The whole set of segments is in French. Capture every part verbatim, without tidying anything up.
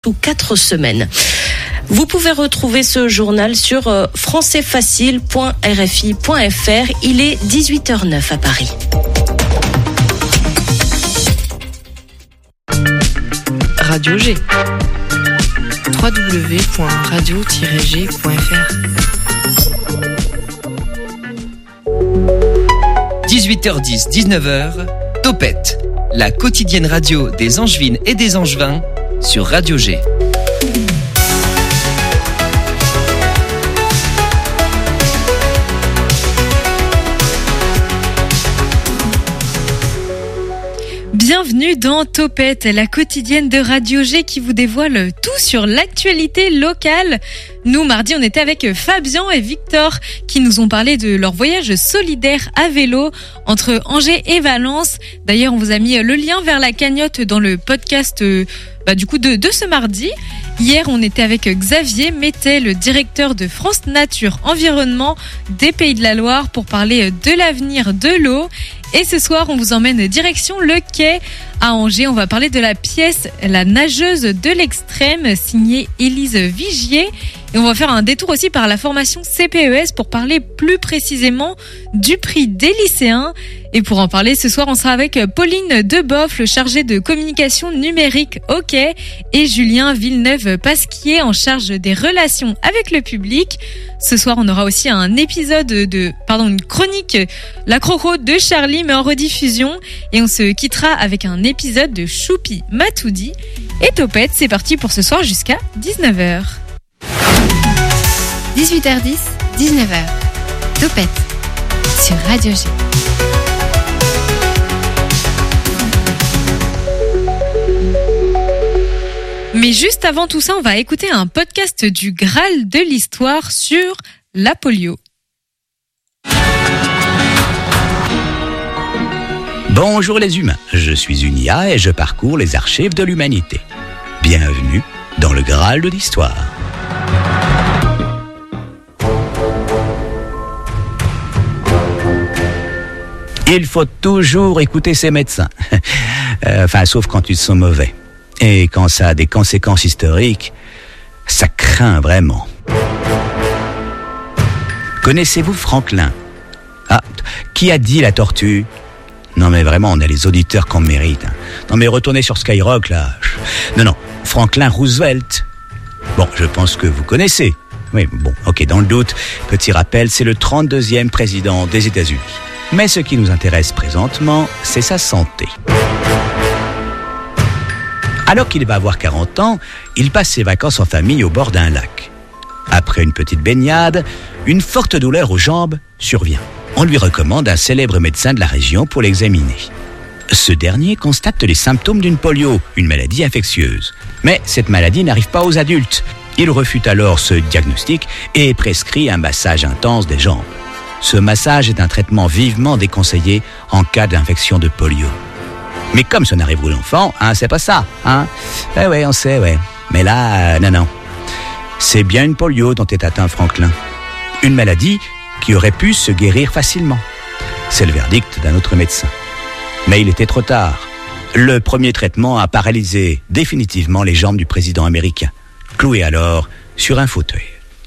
sous quatre semaines. Vous pouvez retrouver ce journal sur français facile point r f i point f r. Il est dix-huit heures neuf à Paris. Radio G. w w w point radio tiret g point f r. dix-huit heures dix, dix-neuf heures, Topette, la quotidienne radio des Angevines et des Angevins sur Radio G. Bienvenue dans Topette, la quotidienne de Radio G qui vous dévoile tout sur l'actualité locale. Nous, mardi, on était avec Fabien et Victor qui nous ont parlé de leur voyage solidaire à vélo entre Angers et Valence. D'ailleurs, on vous a mis le lien vers la cagnotte dans le podcast euh, bah, du coup de, de ce mardi. Hier, on était avec Xavier Mettet, le directeur de France Nature Environnement des Pays de la Loire pour parler de l'avenir de l'eau. Et ce soir, on vous emmène direction le quai à Angers. On va parler de la pièce La nageuse de l'extrême, signée Élise Vigier. Et on va faire un détour aussi par la formation C P E S pour parler plus précisément du prix des lycéens. Et pour en parler, ce soir, on sera avec Pauline Deboeuf, le chargé de communication numérique au quai, et Julien Villeneuve-Pasquier, en charge des relations avec le public. Ce soir, on aura aussi un épisode de, pardon, une chronique, La Croco de Charlie, mais en rediffusion. Et on se quittera avec un épisode de Choupi Matoudi. Et Topette, c'est parti pour ce soir jusqu'à dix-neuf heures. dix-huit heures dix, dix-neuf heures. Topette sur Radio G. Mais juste avant tout ça, on va écouter un podcast du Graal de l'histoire sur la polio. Bonjour les humains, je suis Unia et je parcours les archives de l'humanité. Bienvenue dans le Graal de l'histoire. Il faut toujours écouter ses médecins. euh, enfin, sauf quand ils sont mauvais. Et quand ça a des conséquences historiques, ça craint vraiment. Connaissez-vous Franklin ? Ah, qui a dit la tortue ? Non mais vraiment, on a les auditeurs qu'on mérite. Hein. Non mais retournez sur Skyrock là. Non, non, Franklin Roosevelt. Bon, je pense que vous connaissez. Oui, bon, ok, dans le doute, petit rappel, c'est le trente-deuxième président des États-Unis. Mais ce qui nous intéresse présentement, c'est sa santé. Alors qu'il va avoir quarante ans, il passe ses vacances en famille au bord d'un lac. Après une petite baignade, une forte douleur aux jambes survient. On lui recommande un célèbre médecin de la région pour l'examiner. Ce dernier constate les symptômes d'une polio, une maladie infectieuse. Mais cette maladie n'arrive pas aux adultes. Il refute alors ce diagnostic et prescrit un massage intense des jambes. Ce massage est un traitement vivement déconseillé en cas d'infection de polio. Mais comme ça n'arrive aux enfants, hein, c'est pas ça, hein. Eh ouais, on sait, ouais. Mais là, euh, non, non. C'est bien une polio dont est atteint Franklin. Une maladie qui aurait pu se guérir facilement. C'est le verdict d'un autre médecin. Mais il était trop tard. Le premier traitement a paralysé définitivement les jambes du président américain, cloué alors sur un fauteuil.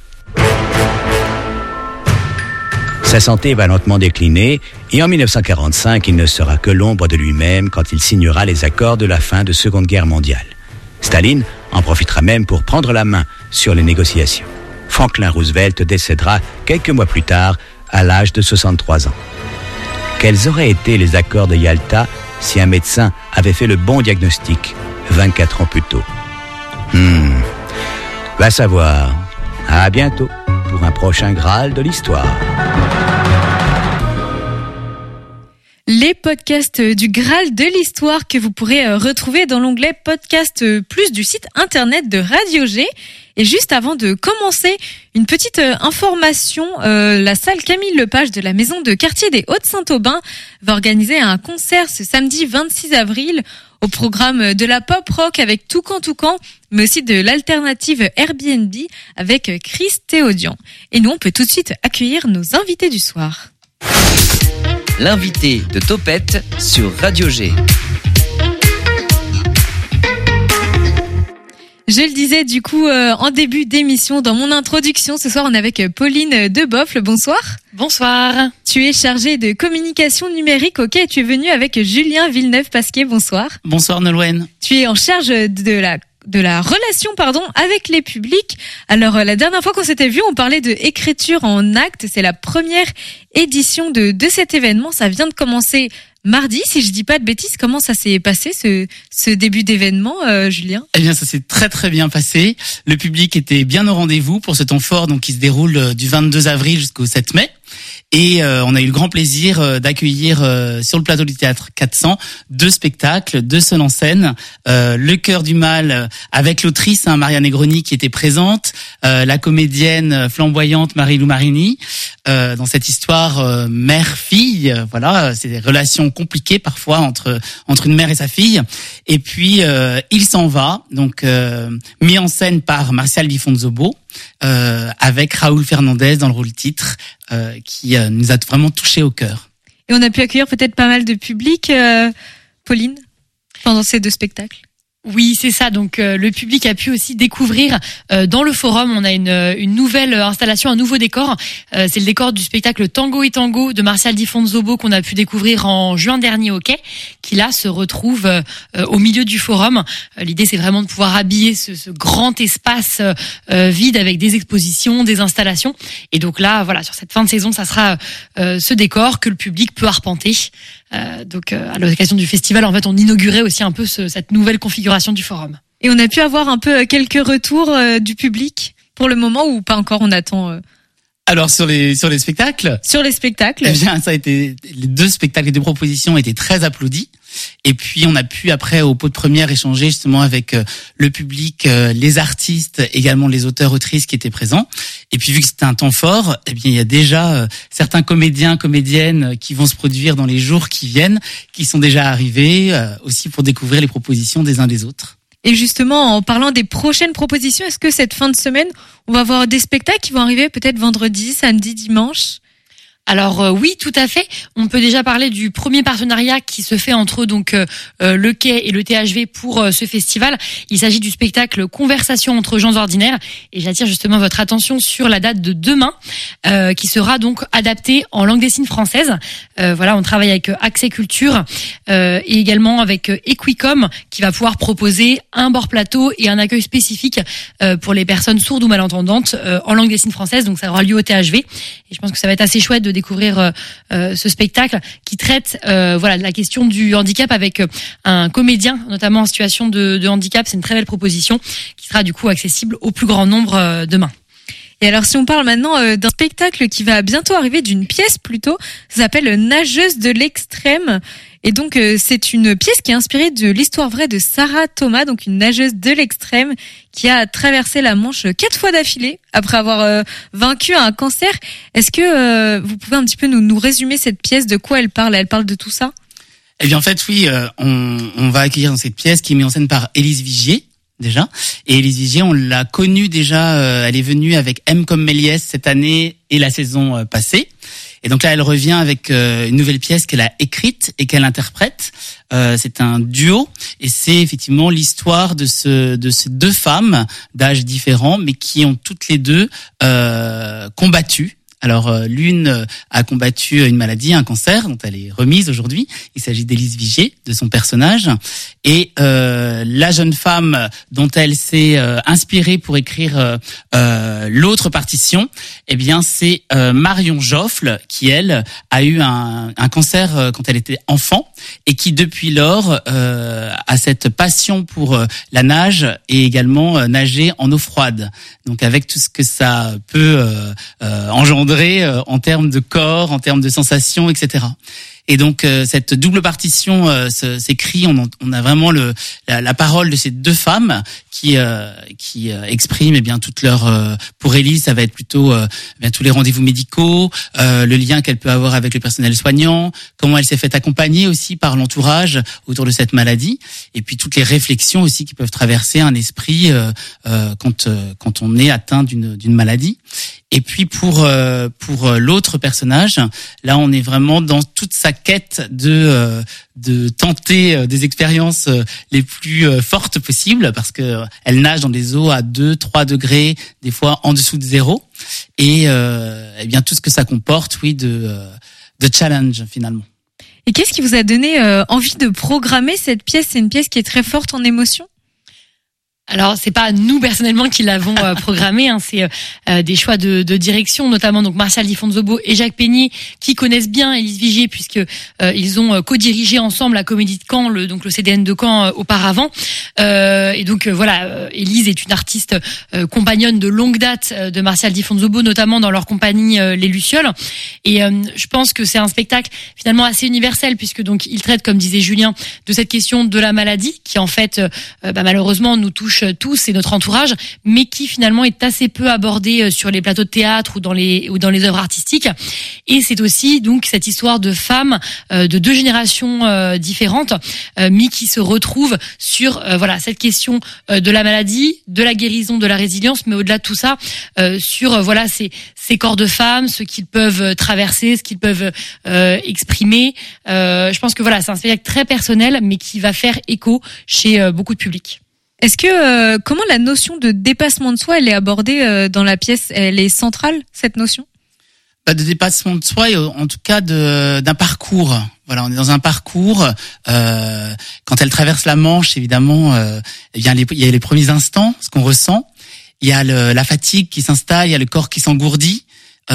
Sa santé va lentement décliner et en dix-neuf cent quarante-cinq, il ne sera que l'ombre de lui-même quand il signera les accords de la fin de Seconde Guerre mondiale. Staline en profitera même pour prendre la main sur les négociations. Franklin Roosevelt décédera quelques mois plus tard à l'âge de soixante-trois ans. Quels auraient été les accords de Yalta si un médecin avait fait le bon diagnostic vingt-quatre ans plus tôt? Hmm, va savoir. À bientôt pour un prochain Graal de l'histoire. Les podcasts du Graal de l'histoire que vous pourrez retrouver dans l'onglet Podcast Plus du site internet de Radio G. Et juste avant de commencer, une petite information, euh, la salle Camille Lepage de la maison de quartier des Hauts-de-Saint-Aubin va organiser un concert ce samedi vingt-six avril au programme de la pop rock avec Toucan Toucan, mais aussi de l'alternative Airbnb avec Chris Théodian. Et nous, on peut tout de suite accueillir nos invités du soir. L'invité de Topette sur Radio G. Je le disais du coup euh, en début d'émission, dans mon introduction, ce soir on est avec Pauline Deboffle. Bonsoir. Bonsoir. Tu es chargée de communication numérique au Quai et tu es venue avec Julien Villeneuve-Pasquier. Bonsoir. Bonsoir Nolwenn. Tu es en charge de la de la relation pardon avec les publics. Alors la dernière fois qu'on s'était vu, on parlait de écriture en acte. C'est la première édition de de cet événement. Ça vient de commencer mardi, si je dis pas de bêtises. Comment ça s'est passé ce ce début d'événement, euh, Julien? Eh bien, ça s'est très très bien passé. Le public était bien au rendez-vous pour ce temps fort, donc qui se déroule du vingt-deux avril jusqu'au sept mai. Et euh, on a eu le grand plaisir euh, d'accueillir euh, sur le plateau du théâtre quatre cents deux spectacles, deux seuls en scène. Euh, Le Cœur du Mal euh, avec l'autrice hein, Maria Negroni qui était présente, euh, la comédienne flamboyante Marie-Lou Marini. Euh, dans cette histoire euh, mère-fille, euh, voilà, c'est des relations compliquées parfois entre entre une mère et sa fille. Et puis euh, Il s'en va, donc euh, mis en scène par Martial Di Fonzobo, euh, avec Raoul Fernandez dans le rôle titre, euh, qui euh, nous a vraiment touché au cœur. Et on a pu accueillir peut-être pas mal de public, euh, Pauline, pendant ces deux spectacles. Oui, c'est ça. Donc euh, le public a pu aussi découvrir euh, dans le forum. On a une, une nouvelle installation, un nouveau décor. Euh, c'est le décor du spectacle Tango et Tango de Martial Di Fonzobo qu'on a pu découvrir en juin dernier au Quai, qui là se retrouve euh, au milieu du forum. Euh, l'idée, c'est vraiment de pouvoir habiller ce, ce grand espace euh, vide avec des expositions, des installations. Et donc là, voilà, sur cette fin de saison, ça sera euh, ce décor que le public peut arpenter. Euh, donc euh, à l'occasion du festival, en fait, on inaugurait aussi un peu ce, cette nouvelle configuration du forum. Et on a pu avoir un peu quelques retours euh, du public pour le moment ou pas encore, on attend euh... Alors sur les sur les spectacles Sur les spectacles Eh bien, ça a été les deux spectacles, les deux propositions étaient très applaudis. Et puis on a pu après au pot de première échanger justement avec euh, le public, euh, les artistes, également les auteurs autrices qui étaient présents. Et puis vu que c'était un temps fort, eh bien il y a déjà euh, certains comédiens, comédiennes qui vont se produire dans les jours qui viennent, qui sont déjà arrivés euh, aussi pour découvrir les propositions des uns des autres. Et justement, en parlant des prochaines propositions, est-ce que cette fin de semaine, on va avoir des spectacles qui vont arriver peut-être vendredi, samedi, dimanche ? Alors euh, oui, tout à fait. On peut déjà parler du premier partenariat qui se fait entre donc euh, le Quai et le T H V pour euh, ce festival. Il s'agit du spectacle Conversation entre gens ordinaires, et j'attire justement votre attention sur la date de demain, euh, qui sera donc adaptée en langue des signes française. Euh, voilà, on travaille avec euh, Accès Culture euh, et également avec euh, Equicom, qui va pouvoir proposer un bord plateau et un accueil spécifique euh, pour les personnes sourdes ou malentendantes euh, en langue des signes française. Donc ça aura lieu au T H V, et je pense que ça va être assez chouette de découvrir euh, euh, ce spectacle qui traite euh, voilà de la question du handicap avec euh, un comédien notamment en situation de, de handicap. C'est une très belle proposition qui sera du coup accessible au plus grand nombre euh, demain. Et alors si on parle maintenant euh, d'un spectacle qui va bientôt arriver, d'une pièce plutôt, ça s'appelle Nageuse de l'extrême. Et donc euh, c'est une pièce qui est inspirée de l'histoire vraie de Sarah Thomas, donc une nageuse de l'extrême qui a traversé la Manche quatre fois d'affilée après avoir euh, vaincu un cancer. Est-ce que euh, vous pouvez un petit peu nous, nous résumer cette pièce, de quoi elle parle ? Elle parle de tout ça ? Eh bien en fait oui, euh, on, on va accueillir dans cette pièce qui est mise en scène par Élise Vigier. Déjà. Et Élise Vigier, on l'a connue déjà, euh, elle est venue avec M comme Méliès cette année et la saison euh, passée. Et donc là, elle revient avec euh, une nouvelle pièce qu'elle a écrite et qu'elle interprète. Euh, c'est un duo et c'est effectivement l'histoire de ce de ces deux femmes d'âges différents, mais qui ont toutes les deux euh, combattu. Alors euh, l'une a combattu une maladie, un cancer, dont elle est remise aujourd'hui. Il s'agit d'Élise Vigier, de son personnage. Et euh, la jeune femme dont elle s'est euh, inspirée pour écrire euh, euh, l'autre partition, eh bien c'est euh, Marion Joffle, qui elle a eu un, un cancer euh, quand elle était enfant et qui depuis lors euh, a cette passion pour euh, la nage et également euh, nager en eau froide. Donc avec tout ce que ça peut euh, euh, engendrer en termes de corps, en termes de sensations, et cetera. Et donc euh, cette double partition euh, s'écrit, on, on a vraiment le la, la parole de ces deux femmes qui euh, qui euh, expriment eh bien toute leur euh, pour Élise ça va être plutôt euh, eh bien tous les rendez-vous médicaux, euh, le lien qu'elle peut avoir avec le personnel soignant, comment elle s'est fait accompagner aussi par l'entourage autour de cette maladie, et puis toutes les réflexions aussi qui peuvent traverser un esprit euh, euh, quand euh, quand on est atteint d'une d'une maladie. Et puis pour euh, pour l'autre personnage, là on est vraiment dans toute sa quête de euh, de tenter euh, des expériences euh, les plus euh, fortes possibles, parce que euh, elle nage dans des eaux à deux, trois degrés, des fois en dessous de zéro, et euh, eh bien tout ce que ça comporte, oui, de euh, de challenge finalement. Et qu'est-ce qui vous a donné euh, envie de programmer cette pièce? C'est une pièce qui est très forte en émotion. Alors c'est pas nous personnellement qui l'avons euh, programmé, hein, c'est euh, des choix de, de direction, notamment donc Martial Di Fonzobo et Jacques Peigny qui connaissent bien Élise Vigier puisque euh, ils ont co-dirigé ensemble la Comédie de Caen, le, donc le C D N de Caen euh, auparavant. Euh, et donc euh, voilà, euh, Élise est une artiste euh, compagnonne de longue date euh, de Martial Di Fonzobo, notamment dans leur compagnie euh, Les Lucioles. Et euh, je pense que c'est un spectacle finalement assez universel puisque donc il traite, comme disait Julien, de cette question de la maladie qui en fait euh, bah, malheureusement nous touche tous et notre entourage, mais qui finalement est assez peu abordé sur les plateaux de théâtre ou dans les ou dans les œuvres artistiques. Et c'est aussi donc cette histoire de femmes euh, de deux générations euh, différentes, euh, mais qui se retrouvent sur euh, voilà cette question euh, de la maladie, de la guérison, de la résilience, mais au-delà de tout ça, euh, sur euh, voilà ces ces corps de femmes, ce qu'ils peuvent traverser, ce qu'ils peuvent euh, exprimer. Euh, je pense que voilà, c'est un spectacle très personnel, mais qui va faire écho chez euh, beaucoup de publics. Est-ce que euh, comment la notion de dépassement de soi, elle est abordée euh, dans la pièce? Elle est centrale, cette notion? Pas de dépassement de soi, et en tout cas de, d'un parcours. Voilà, on est dans un parcours. Euh, quand elle traverse la Manche, évidemment, euh, eh bien, les, il y a les premiers instants, ce qu'on ressent. Il y a le, la fatigue qui s'installe, il y a le corps qui s'engourdit.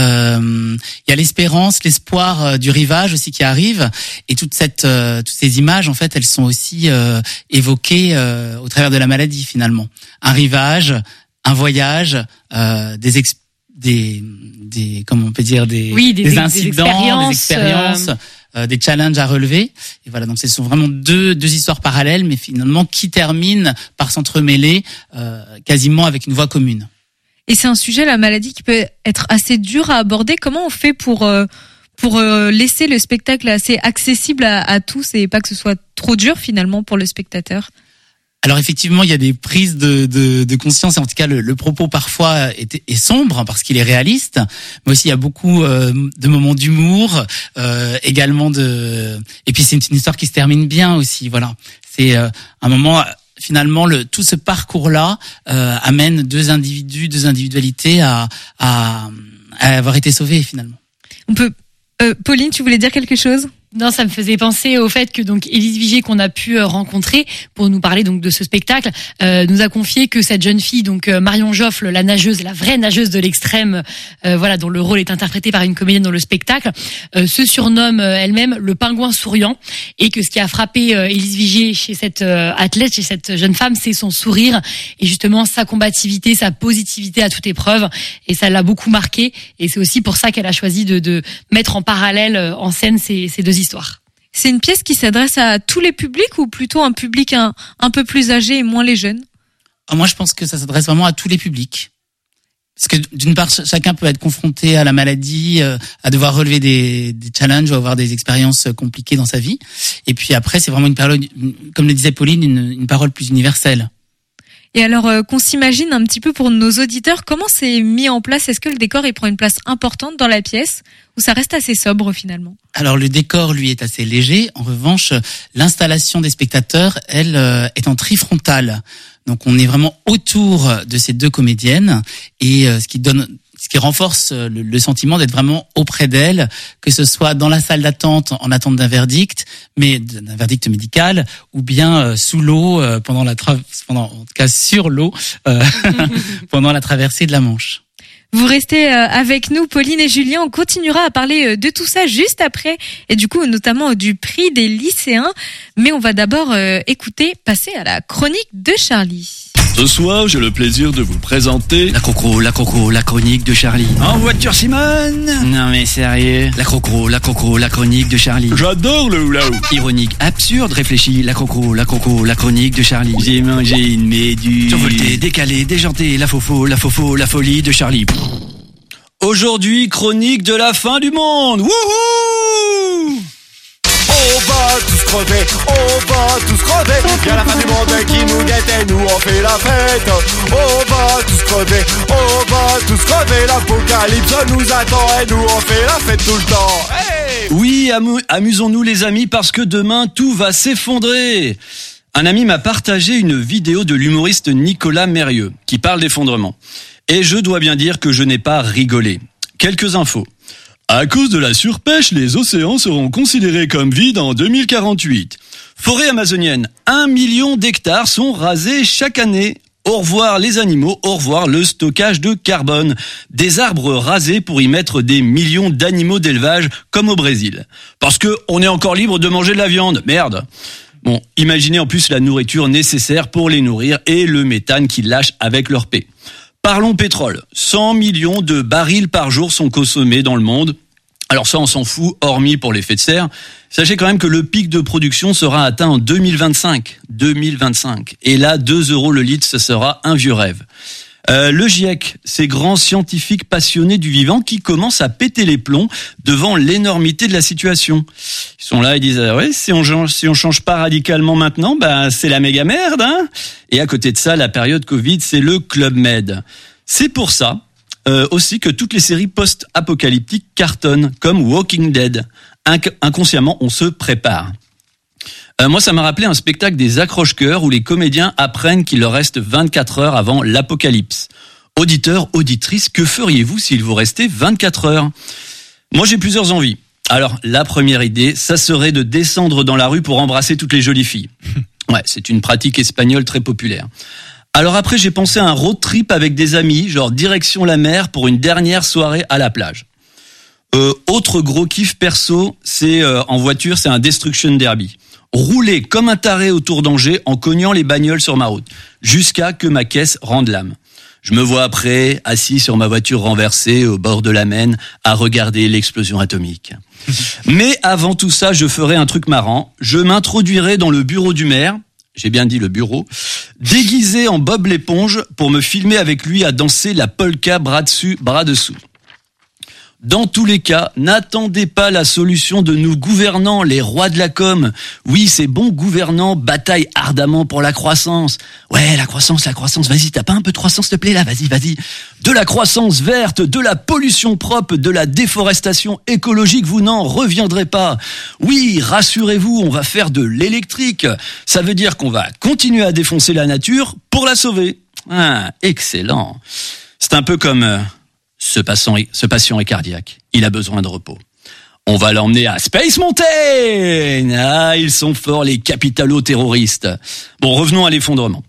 Euh, il y a l'espérance, l'espoir euh, du rivage aussi qui arrive, et toute cette, euh, toutes ces images en fait, elles sont aussi euh, évoquées euh, au travers de la maladie finalement. Un rivage, un voyage, euh, des, ex- des, des, comment on peut dire, des, oui, des, des des incidents, expériences, des expériences, euh... Euh, des challenges à relever. Et voilà, donc ce sont vraiment deux, deux histoires parallèles, mais finalement qui terminent par s'entremêler euh, quasiment avec une voie commune. Et c'est un sujet, la maladie, qui peut être assez dur à aborder. Comment on fait pour euh, pour euh, laisser le spectacle assez accessible à, à tous et pas que ce soit trop dur finalement pour le spectateur? Alors effectivement, il y a des prises de, de, de conscience, et en tout cas le, le propos parfois est, est sombre parce qu'il est réaliste, mais aussi il y a beaucoup euh, de moments d'humour, euh, également de, et puis c'est une, une histoire qui se termine bien aussi. Voilà, c'est euh, un moment. Finalement, le, tout ce parcours-là euh, amène deux individus, deux individualités à, à, à avoir été sauvés finalement. On peut, euh, Pauline, tu voulais dire quelque chose? Non, ça me faisait penser au fait que donc Élise Vigier, qu'on a pu rencontrer pour nous parler donc de ce spectacle, euh, nous a confié que cette jeune fille, donc Marion Joffle, la nageuse, la vraie nageuse de l'extrême, euh, voilà, dont le rôle est interprété par une comédienne dans le spectacle, euh, se surnomme euh, elle-même le pingouin souriant, et que ce qui a frappé euh, Élise Vigier chez cette euh, athlète, chez cette jeune femme, c'est son sourire et justement sa combativité, sa positivité à toute épreuve, et ça l'a beaucoup marqué. Et c'est aussi pour ça qu'elle a choisi de, de mettre en parallèle, euh, en scène ces, ces deux histoire. C'est une pièce qui s'adresse à tous les publics ou plutôt un public un, un peu plus âgé et moins les jeunes? Moi, je pense que ça s'adresse vraiment à tous les publics. Parce que d'une part, chacun peut être confronté à la maladie, euh, à devoir relever des, des challenges ou avoir des expériences compliquées dans sa vie. Et puis après, c'est vraiment une parole, comme le disait Pauline, une, une parole plus universelle. Et alors euh, qu'on s'imagine un petit peu pour nos auditeurs, comment c'est mis en place? Est-ce que le décor il prend une place importante dans la pièce ou ça reste assez sobre finalement? Alors le décor lui est assez léger. En revanche, l'installation des spectateurs, elle, euh, est en trifrontale. Donc on est vraiment autour de ces deux comédiennes, et euh, ce qui donne, ce qui renforce le, le sentiment d'être vraiment auprès d'elles, que ce soit dans la salle d'attente en attente d'un verdict, mais d'un verdict médical, ou bien euh, sous l'eau euh, pendant la tra- pendant en tout cas sur l'eau euh, pendant la traversée de la Manche. Vous restez avec nous, Pauline et Julien. On continuera à parler de tout ça juste après, et du coup notamment du prix des lycéens. Mais on va d'abord écouter, passer à la chronique de Charlie. Ce soir, j'ai le plaisir de vous présenter... La crocro, la crocro, la chronique de Charlie. En voiture, Simone. Non mais sérieux. La crocro, la crocro, la chronique de Charlie. J'adore le hula-hoop. Ironique, absurde, réfléchi. La crocro, la crocro, la chronique de Charlie. J'ai mangé une méduse. Survolté, décalé, déjanté, la fofo, la fofo, la folie de Charlie. Aujourd'hui, chronique de la fin du monde. Wouhou! On va tous crever, on va tous crever. Y'a la fin du monde qui nous guette et nous on fait la fête. On va tous crever, on va tous crever. L'apocalypse L'apocalypse nous attend et nous on fait la fête tout le temps. Hey! Oui, amu- amusons-nous les amis parce que demain tout va s'effondrer. Un ami m'a partagé une vidéo de l'humoriste Nicolas Mérieux qui parle d'effondrement. Et je dois bien dire que je n'ai pas rigolé. Quelques infos. À cause de la surpêche, les océans seront considérés comme vides en deux mille quarante-huit. Forêt amazonienne, un million d'hectares sont rasés chaque année. Au revoir les animaux, au revoir le stockage de carbone. Des arbres rasés pour y mettre des millions d'animaux d'élevage comme au Brésil. Parce que on est encore libre de manger de la viande, merde. Bon, imaginez en plus la nourriture nécessaire pour les nourrir et le méthane qu'ils lâchent avec leur paix. Parlons pétrole. cent millions de barils par jour sont consommés dans le monde. Alors ça, on s'en fout, hormis pour l'effet de serre. Sachez quand même que le pic de production sera atteint en deux mille vingt-cinq. deux mille vingt-cinq. Et là, deux euros le litre, ce sera un vieux rêve. Euh, le GIEC, ces grands scientifiques passionnés du vivant qui commencent à péter les plombs devant l'énormité de la situation. Ils sont là, ils disent ah ouais, si on change, si on change pas radicalement maintenant, bah c'est la méga merde, hein. Et à côté de ça, la période Covid, c'est le Club Med. C'est pour ça euh, aussi que toutes les séries post-apocalyptiques cartonnent, comme Walking Dead. Inc- inconsciemment, on se prépare. Euh, moi, ça m'a rappelé un spectacle des accroche-cœurs où les comédiens apprennent qu'il leur reste vingt-quatre heures avant l'apocalypse. Auditeurs, auditrices, que feriez-vous s'il vous restait vingt-quatre heures ? Moi, j'ai plusieurs envies. Alors, la première idée, ça serait de descendre dans la rue pour embrasser toutes les jolies filles. Ouais, c'est une pratique espagnole très populaire. Alors après, j'ai pensé à un road trip avec des amis, genre direction la mer pour une dernière soirée à la plage. Euh, autre gros kiff perso, c'est euh, en voiture, c'est un Destruction Derby. Rouler comme un taré autour d'Angers en cognant les bagnoles sur ma route, jusqu'à que ma caisse rende l'âme. Je me vois après, assis sur ma voiture renversée au bord de la Maine, à regarder l'explosion atomique. Mais avant tout ça, je ferai un truc marrant. Je m'introduirai dans le bureau du maire, j'ai bien dit le bureau, déguisé en Bob l'éponge pour me filmer avec lui à danser la polka bras dessus, bras dessous. Dans tous les cas, n'attendez pas la solution de nos gouvernants, les rois de la com. Oui, ces bons gouvernants bataillent ardemment pour la croissance. Ouais, la croissance, la croissance, vas-y, t'as pas un peu de croissance, s'il te plaît, là, vas-y, vas-y. De la croissance verte, de la pollution propre, de la déforestation écologique, vous n'en reviendrez pas. Oui, rassurez-vous, on va faire de l'électrique. Ça veut dire qu'on va continuer à défoncer la nature pour la sauver. Ah, excellent. C'est un peu comme... Euh, Ce patient, ce patient est cardiaque. Il a besoin de repos. On va l'emmener à Space Mountain. Ah, ils sont forts, les capitalo-terroristes. Bon, revenons à l'effondrement.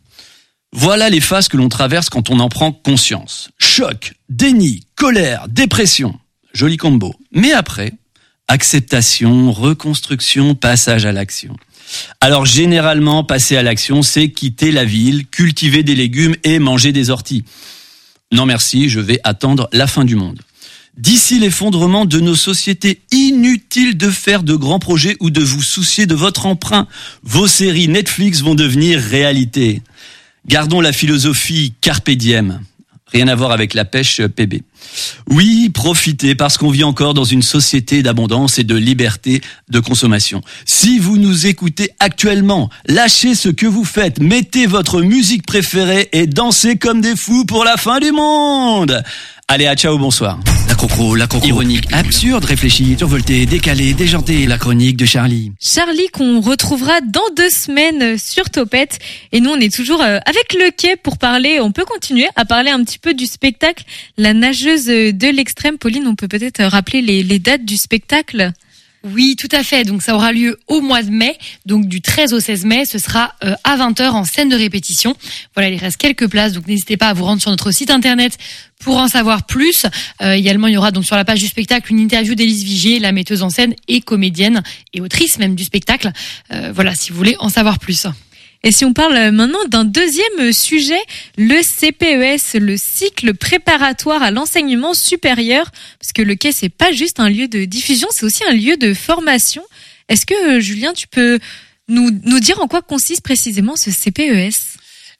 Voilà les phases que l'on traverse quand on en prend conscience. Choc, déni, colère, dépression. Joli combo. Mais après, acceptation, reconstruction, passage à l'action. Alors généralement, passer à l'action, c'est quitter la ville, cultiver des légumes et manger des orties. Non merci, je vais attendre la fin du monde. D'ici l'effondrement de nos sociétés, inutile de faire de grands projets ou de vous soucier de votre emprunt. Vos séries Netflix vont devenir réalité. Gardons la philosophie Carpe Diem. Rien à voir avec la pêche P B. Oui, profitez parce qu'on vit encore dans une société d'abondance et de liberté de consommation. Si vous nous écoutez actuellement, lâchez ce que vous faites, mettez votre musique préférée et dansez comme des fous pour la fin du monde. Allez, à ciao, bonsoir. La crocro, la crocro. Ironique, absurde, réfléchi, survolté, décalé, déjanté, la chronique de Charlie. Charlie qu'on retrouvera dans deux semaines sur Topette. Et nous, on est toujours avec le quai pour parler. On peut continuer à parler un petit peu du spectacle La nageuse de l'extrême. Pauline, on peut peut-être rappeler les, les dates du spectacle ? Oui, tout à fait. Donc ça aura lieu au mois de mai, donc du treize au seize mai. Ce sera euh, à vingt heures en scène de répétition. Voilà, il reste quelques places, donc n'hésitez pas à vous rendre sur notre site internet pour en savoir plus. Euh, également, il y aura donc sur la page du spectacle une interview d'Élise Vigier, la metteuse en scène et comédienne et autrice même du spectacle. Euh, voilà, si vous voulez en savoir plus. Et si on parle maintenant d'un deuxième sujet, le C P E S, le cycle préparatoire à l'enseignement supérieur, parce que le quai, c'est pas juste un lieu de diffusion, c'est aussi un lieu de formation. Est-ce que, Julien, tu peux nous, nous dire en quoi consiste précisément ce C P E S ?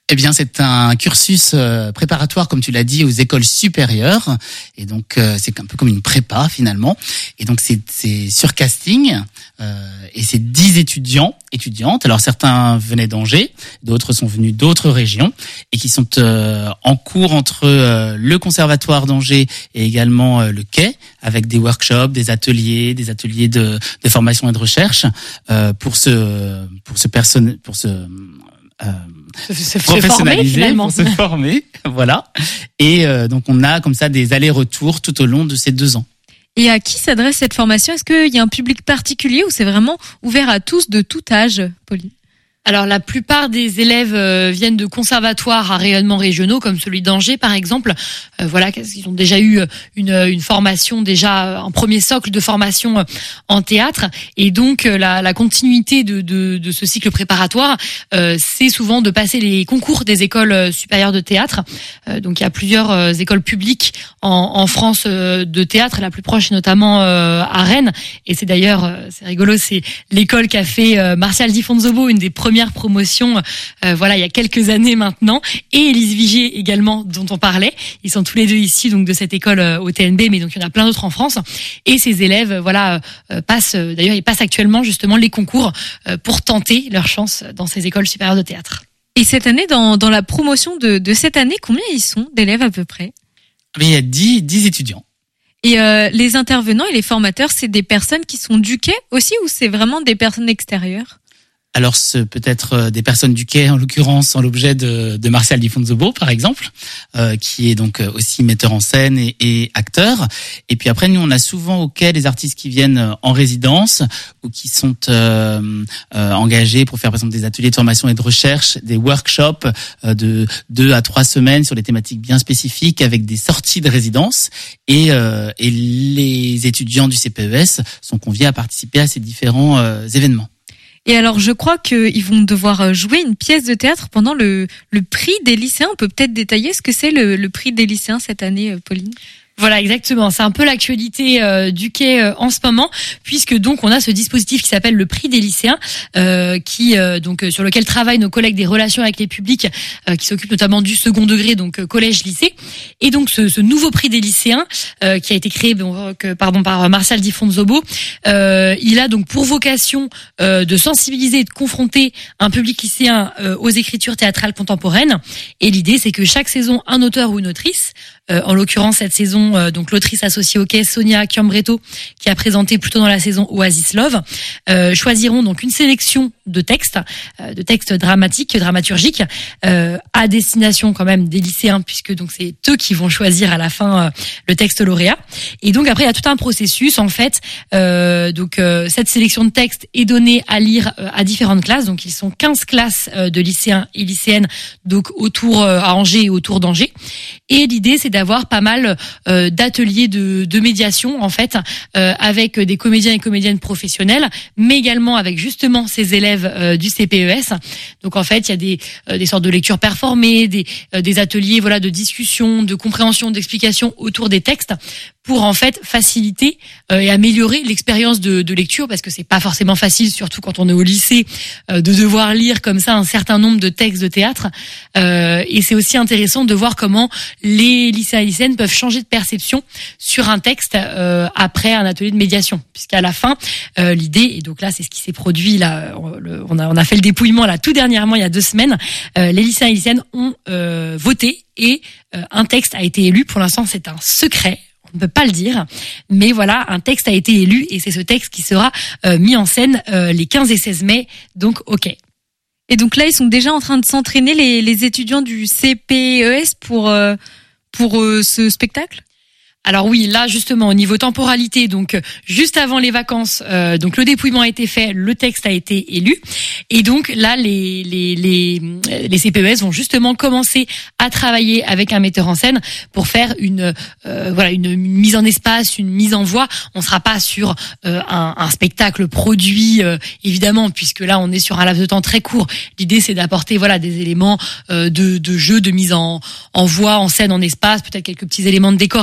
Eh bien, c'est un cursus euh, préparatoire, comme tu l'as dit, aux écoles supérieures. Et donc, euh, c'est un peu comme une prépa, finalement. Et donc, c'est, c'est sur casting. Euh, et c'est dix étudiants, étudiantes. Alors, certains venaient d'Angers, d'autres sont venus d'autres régions. Et qui sont euh, en cours entre euh, le conservatoire d'Angers et également euh, le Quai, avec des workshops, des ateliers, des ateliers de, de formation et de recherche, euh, pour se, pour se personne, pour se, euh, Se, se, se professionnaliser, former, pour se former, voilà. Et euh, donc on a comme ça des allers-retours tout au long de ces deux ans. Et à qui s'adresse cette formation ? Est-ce qu'il y a un public particulier ou c'est vraiment ouvert à tous de tout âge, Pauline ? Alors la plupart des élèves euh, viennent de conservatoires à rayonnement régionaux comme celui d'Angers par exemple. Euh, voilà, ils ont déjà eu une, une formation, déjà un premier socle de formation en théâtre, et donc la, la continuité de, de, de ce cycle préparatoire, euh, c'est souvent de passer les concours des écoles supérieures de théâtre. Euh, donc il y a plusieurs euh, écoles publiques en, en France euh, de théâtre, la plus proche notamment euh, à Rennes, et c'est d'ailleurs euh, c'est rigolo, c'est l'école qu'a fait euh, Martial Di Fonzobo, une des premières première promotion, euh, voilà, il y a quelques années maintenant, et Élise Vigier également, dont on parlait. Ils sont tous les deux issus donc de cette école euh, au T N B, mais donc il y en a plein d'autres en France. Et ces élèves, euh, voilà, euh, passent. Euh, d'ailleurs, ils passent actuellement justement les concours euh, pour tenter leur chance dans ces écoles supérieures de théâtre. Et cette année, dans dans la promotion de de cette année, combien ils sont d'élèves à peu près ? Mais il y a dix, dix étudiants. Et euh, les intervenants et les formateurs, c'est des personnes qui sont du Quai aussi, ou c'est vraiment des personnes extérieures ? Alors, c'est peut-être des personnes du Quai, en l'occurrence, en l'objet de, de Martial Di Fonzobo, par exemple, euh, qui est donc aussi metteur en scène et, et acteur. Et puis après, nous, on a souvent au Quai des artistes qui viennent en résidence ou qui sont euh, euh, engagés pour faire, par exemple, des ateliers de formation et de recherche, des workshops euh, de deux à trois semaines sur des thématiques bien spécifiques avec des sorties de résidence. Et, euh, et les étudiants du C P E S sont conviés à participer à ces différents euh, événements. Et alors, je crois qu'ils vont devoir jouer une pièce de théâtre pendant le, le prix des lycéens. On peut peut-être détailler ce que c'est le, le prix des lycéens cette année, Pauline ? Voilà, exactement. C'est un peu l'actualité euh, du Quai euh, en ce moment, puisque donc on a ce dispositif qui s'appelle le prix des lycéens, euh, qui euh, donc sur lequel travaillent nos collègues des relations avec les publics, euh, qui s'occupent notamment du second degré, donc euh, collège-lycée. Et donc ce, ce nouveau prix des lycéens, euh, qui a été créé, bon, que, pardon, par Martial Di Fonzobo, euh, il a donc pour vocation euh, de sensibiliser et de confronter un public lycéen euh, aux écritures théâtrales contemporaines. Et l'idée, c'est que chaque saison, un auteur ou une autrice, euh, en l'occurrence cette saison, euh, donc l'autrice associée au Quai, Sonia Chiambretto, qui a présenté plutôt dans la saison Oasis Love, euh, choisiront donc une sélection de textes, euh, de textes dramatiques, dramaturgiques, euh, à destination quand même des lycéens, puisque donc c'est eux qui vont choisir à la fin euh, le texte lauréat. Et donc après il y a tout un processus en fait. Euh, donc euh, cette sélection de textes est donnée à lire euh, à différentes classes. Donc ils sont quinze classes euh, de lycéens et lycéennes, donc autour euh, à Angers et autour d'Angers. Et l'idée c'est d'avoir pas mal euh, d'ateliers de, de médiation en fait, euh, avec des comédiens et comédiennes professionnels, mais également avec justement ces élèves euh, du C P E S. Donc en fait, il y a des euh, des sortes de lectures performées, des euh, des ateliers voilà de discussion, de compréhension, d'explication autour des textes, pour en fait faciliter euh, et améliorer l'expérience de, de lecture, parce que c'est pas forcément facile, surtout quand on est au lycée, euh, de devoir lire comme ça un certain nombre de textes de théâtre. Euh, et c'est aussi intéressant de voir comment les lycéens et lycéennes peuvent changer de perception sur un texte euh, après un atelier de médiation, puisqu'à la fin, euh, l'idée, et donc là c'est ce qui s'est produit là, on a on a fait le dépouillement là tout dernièrement il y a deux semaines, euh, les lycéens et lycéennes ont euh, voté et euh, un texte a été élu. Pour l'instant c'est un secret. On ne peut pas le dire, mais voilà, un texte a été élu et c'est ce texte qui sera euh, mis en scène euh, les quinze et seize mai, donc ok. Et donc là, ils sont déjà en train de s'entraîner, les, les étudiants du C P E S, pour, euh, pour euh, ce spectacle ? Alors oui, là justement au niveau temporalité, donc juste avant les vacances, euh, donc le dépouillement a été fait, le texte a été élu, et donc là les les les les C P E S vont justement commencer à travailler avec un metteur en scène pour faire une euh, voilà une, une mise en espace, une mise en voix. On sera pas sur euh, un, un spectacle produit euh, évidemment, puisque là on est sur un laps de temps très court. L'idée c'est d'apporter voilà des éléments euh, de de jeu, de mise en en voix, en scène, en espace, peut-être quelques petits éléments de décor et de costume.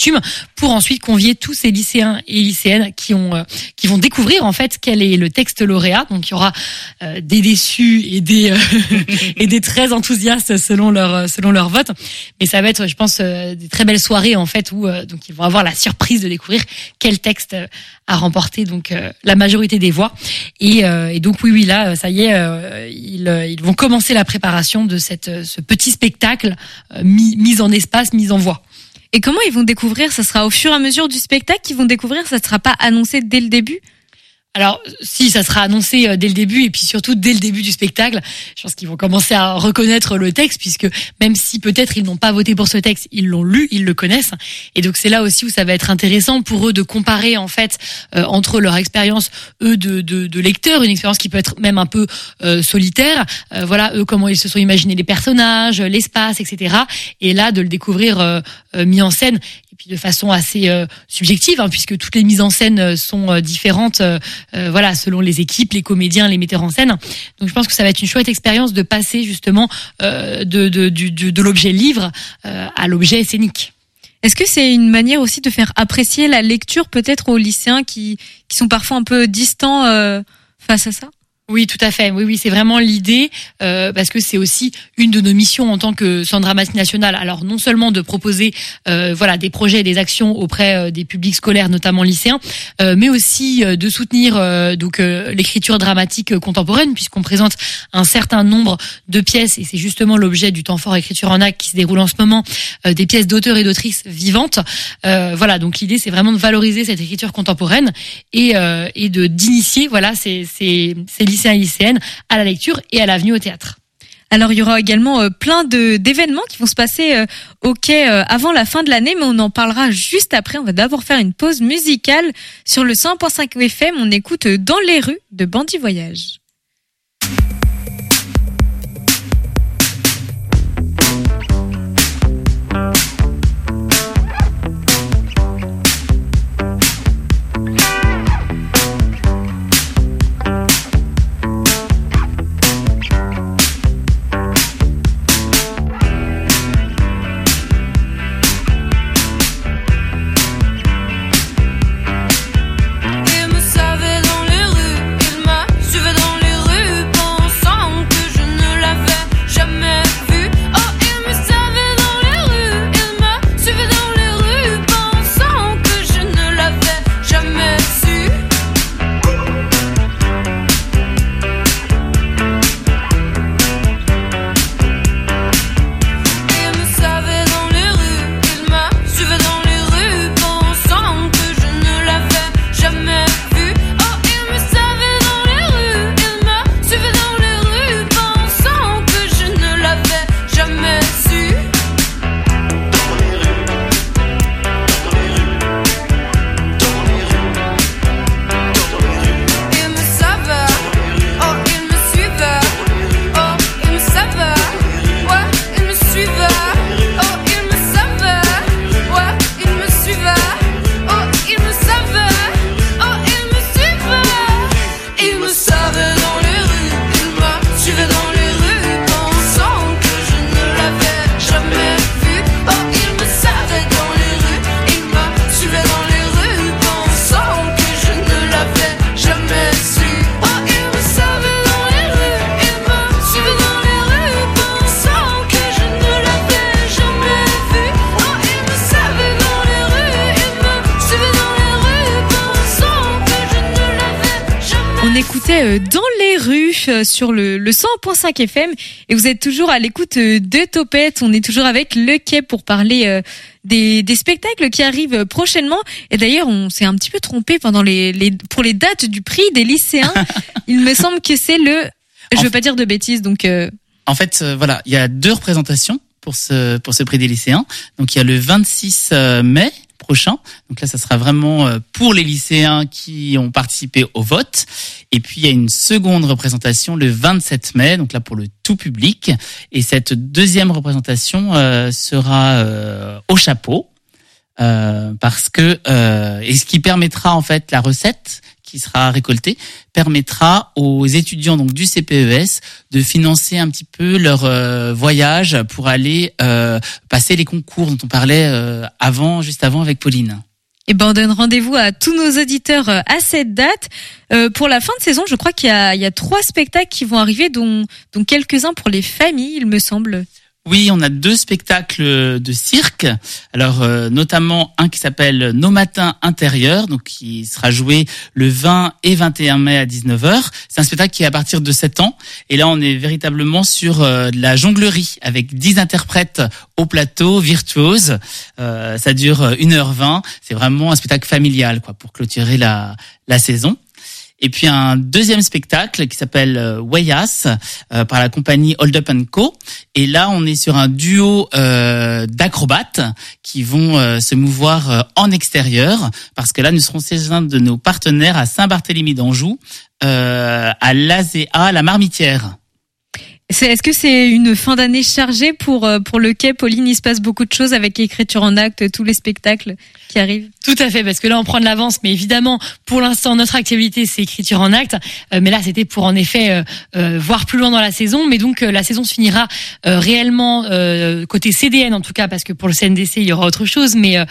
costumes, pour ensuite convier tous ces lycéens et lycéennes qui ont euh, qui vont découvrir en fait quel est le texte lauréat. Donc il y aura euh, des déçus et des euh, et des très enthousiastes selon leur selon leur vote. Mais ça va être, je pense, euh, des très belles soirées en fait où euh, donc ils vont avoir la surprise de découvrir quel texte a remporté donc euh, la majorité des voix. Et, euh, et donc oui oui là ça y est, euh, ils ils vont commencer la préparation de cette ce petit spectacle euh, mis mis en espace, mis en voix. Et comment ils vont découvrir? Ça sera au fur et à mesure du spectacle qu'ils vont découvrir, ça ne sera pas annoncé dès le début? Alors, si, ça sera annoncé dès le début et puis surtout dès le début du spectacle. Je pense qu'ils vont commencer à reconnaître le texte puisque même si peut-être ils n'ont pas voté pour ce texte, ils l'ont lu, ils le connaissent. Et donc c'est là aussi où ça va être intéressant pour eux de comparer en fait euh, entre leur expérience eux de, de, de lecteurs, une expérience qui peut être même un peu euh, solitaire. Euh, voilà, eux comment ils se sont imaginés les personnages, l'espace, et cetera. Et là de le découvrir euh, euh, mis en scène. Et puis de façon assez euh, subjective, hein, puisque toutes les mises en scène sont euh, différentes, euh, euh, voilà, selon les équipes, les comédiens, les metteurs en scène. Donc je pense que ça va être une chouette expérience de passer justement euh, de, de, de, de, de l'objet livre euh, à l'objet scénique. Est-ce que c'est une manière aussi de faire apprécier la lecture peut-être aux lycéens qui, qui sont parfois un peu distants euh, face à ça ? Oui, tout à fait. Oui, oui, c'est vraiment l'idée, euh, parce que c'est aussi une de nos missions en tant que Centre dramatique national. Alors, non seulement de proposer, euh, voilà, des projets et des actions auprès euh, des publics scolaires, notamment lycéens, euh, mais aussi euh, de soutenir euh, donc euh, l'écriture dramatique contemporaine, puisqu'on présente un certain nombre de pièces, et c'est justement l'objet du temps fort écriture en acte qui se déroule en ce moment, euh, des pièces d'auteurs et d'autrices vivantes. Euh, voilà, donc l'idée, c'est vraiment de valoriser cette écriture contemporaine et euh, et de d'initier, voilà, ces ces ces lycéens et lycéennes à la lecture et à la venue au théâtre. Alors il y aura également euh, plein de d'événements qui vont se passer euh, au quai euh, avant la fin de l'année, mais on en parlera juste après. On va d'abord faire une pause musicale sur le cent point cinq F M. On écoute Dans les rues de Bandit Voyage. Dans les rues sur le, le cent point cinq F M et vous êtes toujours à l'écoute de Topette. On est toujours avec le quai pour parler euh, des, des spectacles qui arrivent prochainement. Et d'ailleurs, on s'est un petit peu trompé pendant les, les pour les dates du prix des lycéens. Il me semble que c'est le, je en veux pas dire de bêtises, donc. Euh... En fait, euh, voilà, il y a deux représentations pour ce pour ce prix des lycéens. Donc il y a le vingt-six mai prochain. Donc là, ça sera vraiment pour les lycéens qui ont participé au vote. Et puis, il y a une seconde représentation le vingt-sept mai, donc là pour le tout public. Et cette deuxième représentation euh, sera euh, au chapeau, euh, parce que euh, et ce qui permettra en fait la recette qui sera récolté permettra aux étudiants donc du C P E S de financer un petit peu leur euh, voyage pour aller euh, passer les concours dont on parlait euh, avant, juste avant avec Pauline. Et ben on donne rendez-vous à tous nos auditeurs à cette date. Euh, pour la fin de saison, je crois qu'il y a, il y a trois spectacles qui vont arriver, dont, dont quelques-uns pour les familles, il me semble. Oui, on a deux spectacles de cirque. Alors euh, notamment un qui s'appelle Nos matins intérieurs, donc qui sera joué le vingt et vingt et un mai à dix-neuf heures. C'est un spectacle qui est à partir de sept ans. Et là, on est véritablement sur euh, de la jonglerie avec dix interprètes au plateau, virtuoses. Euh, ça dure une heure vingt. C'est vraiment un spectacle familial, quoi, pour clôturer la, la saison. Et puis un deuxième spectacle qui s'appelle euh, Wayas euh, par la compagnie Hold Up and Co. Et là, on est sur un duo euh, d'acrobates qui vont euh, se mouvoir euh, en extérieur, parce que là, nous serons chez un de nos partenaires à Saint-Barthélemy d'Anjou, euh, à l'A S E A, la Marmitière. C'est, est-ce que c'est une fin d'année chargée pour pour le quai, Pauline? Il se passe beaucoup de choses avec écriture en acte, tous les spectacles qui arrivent. Tout à fait, parce que là on prend de l'avance, mais évidemment pour l'instant notre activité c'est écriture en acte, euh, mais là c'était pour en effet euh, euh, voir plus loin dans la saison, mais donc euh, la saison se finira euh, réellement euh, côté C D N en tout cas, parce que pour le C N D C il y aura autre chose, mais euh,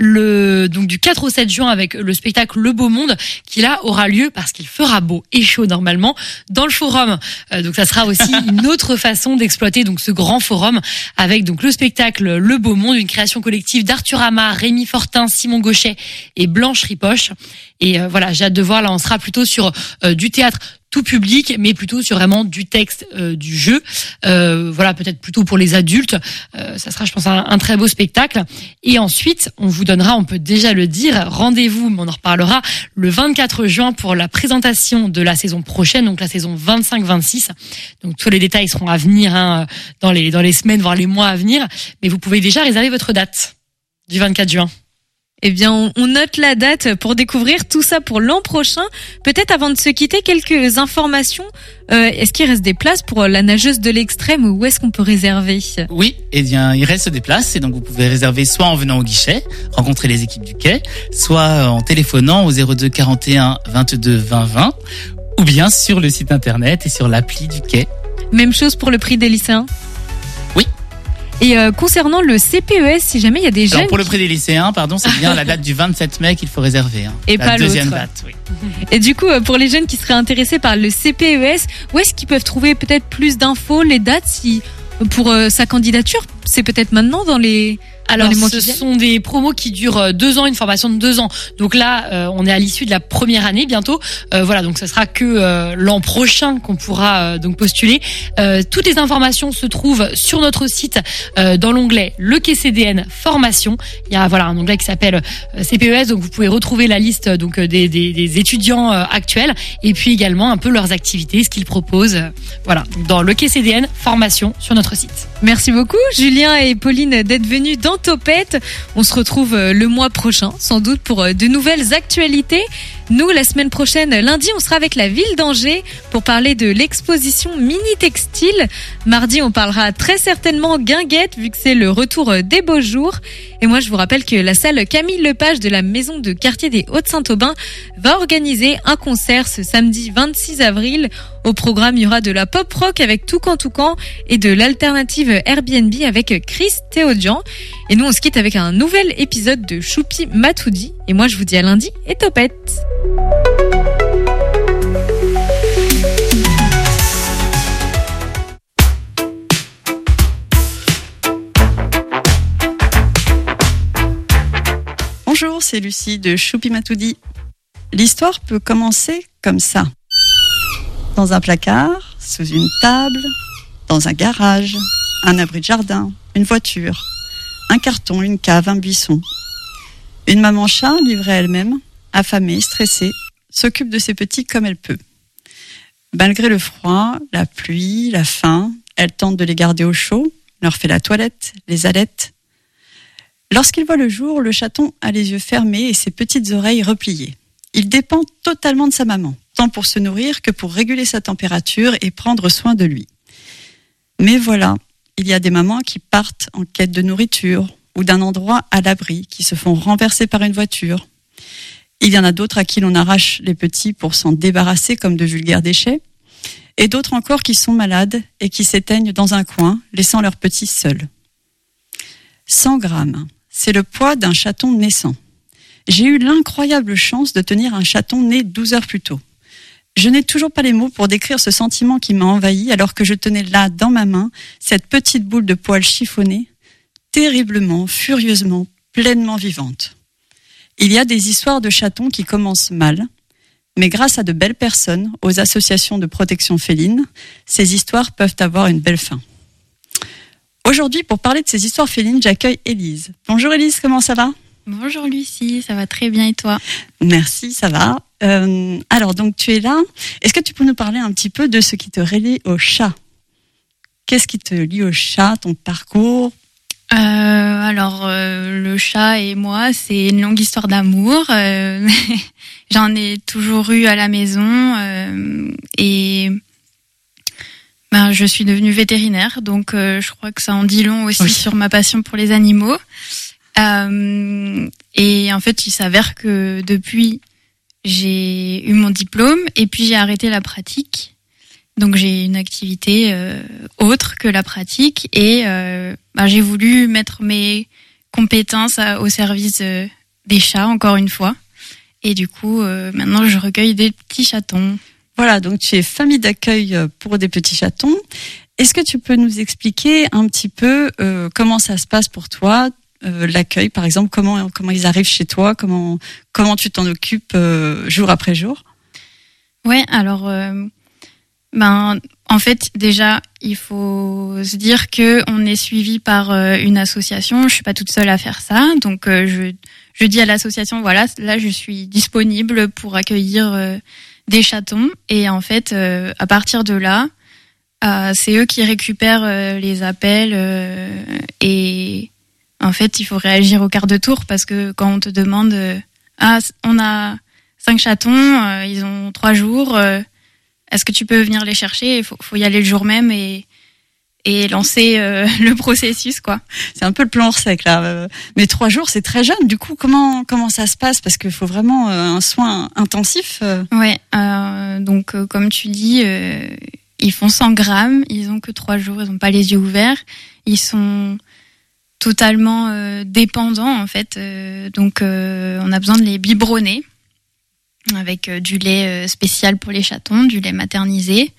le donc du quatre au sept juin avec le spectacle Le Beau Monde qui là aura lieu parce qu'il fera beau et chaud normalement dans le forum, euh, donc ça sera aussi une autre façon d'exploiter donc ce grand forum avec donc le spectacle Le Beau Monde, une création collective d'Arthur Amar, Rémi Fortin, Simon Gauchet et Blanche Ripoche. Et euh, voilà, j'ai hâte de voir. Là, on sera plutôt sur euh, du théâtre tout public, mais plutôt sur vraiment du texte, euh, du jeu. Euh, voilà, peut-être plutôt pour les adultes. Euh, ça sera, je pense, un, un très beau spectacle. Et ensuite, on vous donnera, on peut déjà le dire, rendez-vous, mais on en reparlera, le vingt-quatre juin pour la présentation de la saison prochaine, donc la saison vingt-cinq vingt-six. Donc tous les détails seront à venir hein, dans les dans les semaines, voire les mois à venir. Mais vous pouvez déjà réserver votre date du vingt-quatre juin. Eh bien, on note la date pour découvrir tout ça pour l'an prochain. Peut-être avant de se quitter, quelques informations. Euh, est-ce qu'il reste des places pour la nageuse de l'extrême ou où est-ce qu'on peut réserver? Oui, eh bien, il reste des places et donc vous pouvez réserver soit en venant au guichet, rencontrer les équipes du quai, soit en téléphonant au zéro deux quarante et un vingt-deux vingt vingt ou bien sur le site internet et sur l'appli du quai. Même chose pour le prix des lycéens? Oui. Et euh, concernant le C P E S, si jamais il y a des jeunes... Alors pour le prix des lycéens, pardon, c'est bien la date du vingt-sept mai qu'il faut réserver. Hein. Et la pas deuxième l'autre. date, oui. Et du coup, pour les jeunes qui seraient intéressés par le C P E S, où est-ce qu'ils peuvent trouver peut-être plus d'infos, les dates, si pour euh, sa candidature? C'est peut-être maintenant dans les... Alors, ce sont des promos qui durent deux ans, une formation de deux ans. Donc là, euh, on est à l'issue de la première année bientôt. Euh, voilà, donc ce sera que euh, l'an prochain qu'on pourra euh, donc postuler. Euh, toutes les informations se trouvent sur notre site euh, dans l'onglet Le Quai C D N Formation. Il y a voilà un onglet qui s'appelle euh, C P E S, donc vous pouvez retrouver la liste donc des, des, des étudiants euh, actuels et puis également un peu leurs activités, ce qu'ils proposent. Euh, voilà, dans Le Quai C D N Formation sur notre site. Merci beaucoup, Julien et Pauline, d'être venus dans Topette. On se retrouve le mois prochain, sans doute, pour de nouvelles actualités. Nous, la semaine prochaine, lundi, on sera avec la ville d'Angers pour parler de l'exposition Mini Textile. Mardi, on parlera très certainement guinguette, vu que c'est le retour des beaux jours. Et moi, je vous rappelle que la salle Camille Lepage de la maison de quartier des Hauts-de-Saint-Aubin va organiser un concert ce samedi vingt-six avril. Au programme, il y aura de la pop rock avec Toucan Toucan et de l'alternative Airbnb avec Chris Théodian. Et nous, on se quitte avec un nouvel épisode de Choupi Matoudi. Et moi, je vous dis à lundi et Topette. Bonjour, c'est Lucie de Choupi Matoudi. L'histoire peut commencer comme ça. Dans un placard, sous une table, dans un garage, un abri de jardin, une voiture, un carton, une cave, un buisson. Une maman chat, livrée à elle-même, affamée, stressée, s'occupe de ses petits comme elle peut. Malgré le froid, la pluie, la faim, elle tente de les garder au chaud, leur fait la toilette, les allaite. Lorsqu'il voit le jour, le chaton a les yeux fermés et ses petites oreilles repliées. Il dépend totalement de sa maman, tant pour se nourrir que pour réguler sa température et prendre soin de lui. Mais voilà, il y a des mamans qui partent en quête de nourriture ou d'un endroit à l'abri, qui se font renverser par une voiture. Il y en a d'autres à qui l'on arrache les petits pour s'en débarrasser comme de vulgaires déchets. Et d'autres encore qui sont malades et qui s'éteignent dans un coin, laissant leurs petits seuls. cent grammes, c'est le poids d'un chaton naissant. J'ai eu l'incroyable chance de tenir un chaton né douze heures plus tôt. Je n'ai toujours pas les mots pour décrire ce sentiment qui m'a envahi alors que je tenais là, dans ma main, cette petite boule de poils chiffonnée, terriblement, furieusement, pleinement vivante. Il y a des histoires de chatons qui commencent mal, mais grâce à de belles personnes, aux associations de protection féline, ces histoires peuvent avoir une belle fin. Aujourd'hui, pour parler de ces histoires félines, j'accueille Élise. Bonjour Élise, comment ça va ? Bonjour Lucie, ça va très bien et toi ? Merci, ça va. Euh, alors, donc tu es là. Est-ce que tu peux nous parler un petit peu de ce qui te relie au chat ? Qu'est-ce qui te lie au chat, ton parcours ? euh, Alors, euh, le chat et moi, c'est une longue histoire d'amour. Euh, j'en ai toujours eu à la maison euh, et ben, je suis devenue vétérinaire, donc euh, je crois que ça en dit long aussi oui. sur ma passion pour les animaux. Euh, et en fait, il s'avère que depuis, j'ai eu mon diplôme et puis j'ai arrêté la pratique. Donc j'ai une activité euh, autre que la pratique et euh, bah, j'ai voulu mettre mes compétences à, au service euh, des chats, encore une fois. Et du coup, euh, maintenant, je recueille des petits chatons. Voilà, donc tu es famille d'accueil pour des petits chatons. Est-ce que tu peux nous expliquer un petit peu euh, comment ça se passe pour toi ? Euh, l'accueil, par exemple, comment comment ils arrivent chez toi, comment comment tu t'en occupes euh, jour après jour. Ouais, alors euh, ben en fait déjà il faut se dire que on est suivi par euh, une association. Je suis pas toute seule à faire ça, donc euh, je je dis à l'association voilà là je suis disponible pour accueillir euh, des chatons et en fait euh, à partir de là euh, c'est eux qui récupèrent euh, les appels euh, et en fait, il faut réagir au quart de tour parce que quand on te demande euh, ah on a cinq chatons, euh, ils ont trois jours, euh, est-ce que tu peux venir les chercher ? Il faut, faut y aller le jour même et et lancer euh, le processus quoi. C'est un peu le plan sec là. Mais trois jours, c'est très jeune. Du coup, comment comment ça se passe ? Parce qu'il faut vraiment euh, un soin intensif. Euh. Ouais. Euh, donc euh, comme tu dis, euh, ils font cent grammes. Ils ont que trois jours. Ils ont pas les yeux ouverts. Ils sont totalement euh, dépendants en fait, euh, donc euh, on a besoin de les biberonner avec euh, du lait euh, spécial pour les chatons, du lait maternisé.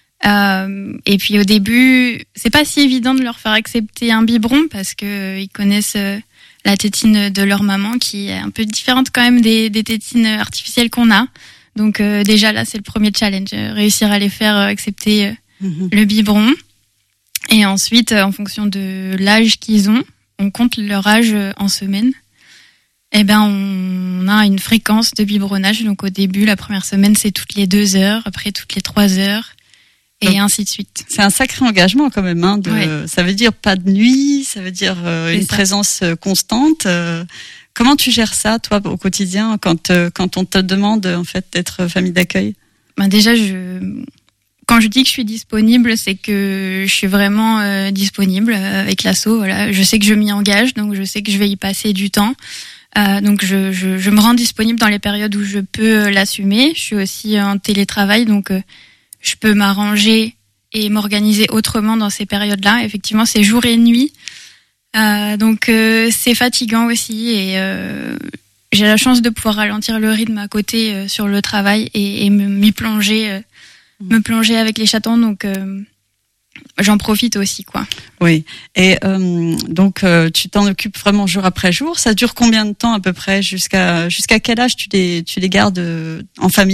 Euh, et puis au début, c'est pas si évident de leur faire accepter un biberon parce que euh, ils connaissent euh, la tétine de leur maman qui est un peu différente quand même des, des tétines artificielles qu'on a. Donc euh, déjà là, c'est le premier challenge, euh, réussir à les faire euh, accepter euh, mmh. le biberon. Et ensuite, en fonction de l'âge qu'ils ont, on compte leur âge en semaine. Eh ben, on a une fréquence de biberonnage. Donc, au début, la première semaine, c'est toutes les deux heures, après toutes les trois heures, et donc, ainsi de suite. C'est un sacré engagement quand même. Hein, de, ouais. Ça veut dire pas de nuit, ça veut dire euh, une ça. présence constante. Euh, comment tu gères ça, toi, au quotidien, quand euh, quand on te demande en fait d'être famille d'accueil ? Ben déjà, je Quand je dis que je suis disponible, c'est que je suis vraiment euh, disponible avec l'asso. Voilà, je sais que je m'y engage, donc je sais que je vais y passer du temps. Euh, donc je, je, je me rends disponible dans les périodes où je peux l'assumer. Je suis aussi en télétravail, donc euh, je peux m'arranger et m'organiser autrement dans ces périodes-là. Effectivement, c'est jour et nuit, euh, donc euh, c'est fatigant aussi. Et euh, j'ai la chance de pouvoir ralentir le rythme à côté euh, sur le travail et, et m'y plonger. Euh, me plonger avec les chatons, donc euh, j'en profite aussi, quoi. Oui, et euh, donc euh, tu t'en occupes vraiment jour après jour. Ça dure combien de temps à peu près ? Jusqu'à jusqu'à quel âge tu les tu les gardes en famille ?